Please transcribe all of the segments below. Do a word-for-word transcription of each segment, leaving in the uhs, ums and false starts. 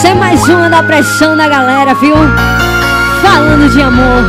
Essa é mais uma da pressão da galera, viu? Falando de amor.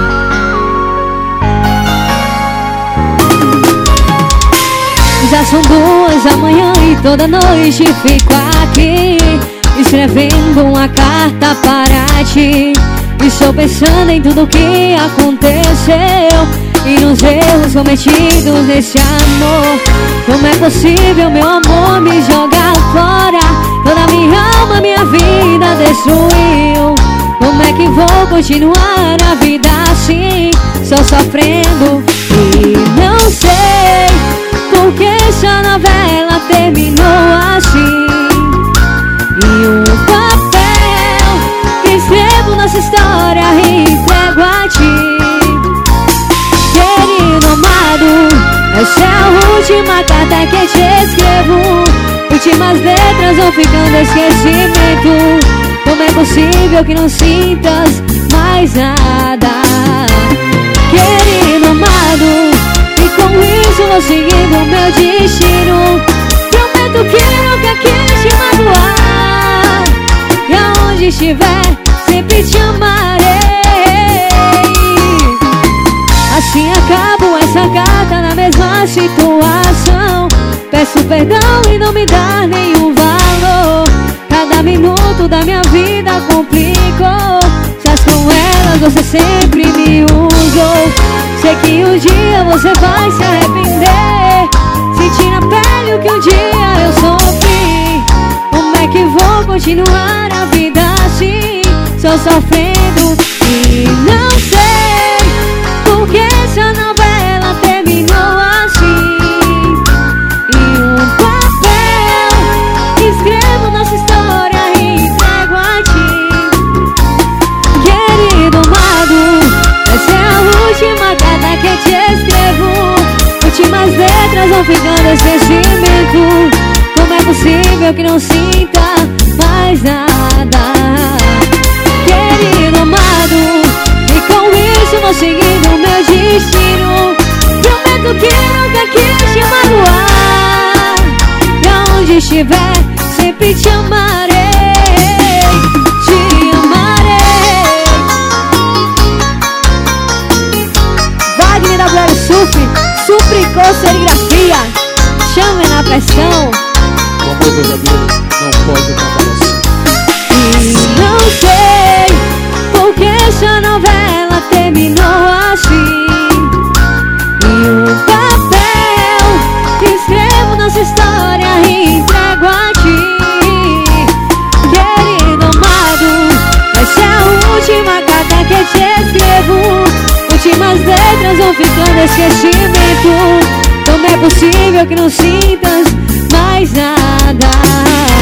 Já são duas da manhã e toda noite fico aqui escrevendo uma carta para ti. Estou pensando em tudo que aconteceu e nos erros cometidos nesse amor. Como é possível, meu amor, me jogar fora? Toda minha alma, minha vida destruiu. Como é que vou continuar a vida assim, só sofrendo? E não sei por que essa novela terminou assim. E o papel que escrevo nossa história e entrego a ti. Querido amado, essa é a última carta que te escrevo. Últimas letras vão ficando esquecimento. Como é possível que não sintas mais nada? Querido amado, e com isso vou seguindo o meu destino. Prometo que nunca quis te magoar, e aonde estiver sempre te amarei. Assim acabo essa carta na mesma situação. Peço perdão e não me dá nenhum valor. Cada minuto da minha vida complicou. Mas com elas você sempre me usou. Sei que um dia você vai se arrepender, sentir na pele o que um dia eu sofri. Como é que vou continuar a vida assim, só sofrendo? E não sei por que essa novela terminou assim. E um papel escrevo nossa história e entrego a ti. Querido amado, essa é a última carta que te escrevo. Últimas letras vão ficando esquecimento. Como é possível que não sinta mais nada? Querido amado, e com isso vou seguindo o meu destino. Prometo que nunca quis te magoar, e aonde estiver sempre te amarei. Te amarei. Wagner da Black Supre, Supricô Serigrafia. Chame na pressão. O amor verdadeiro não pode acabar assim. E não sei por que essa novela terminou assim. E um papel escrevo nossa história e entrego a ti. Querido amado, essa é a última carta que te escrevo. Últimas letras vão ficando esquecimento. Como é possível que não sintas mais nada?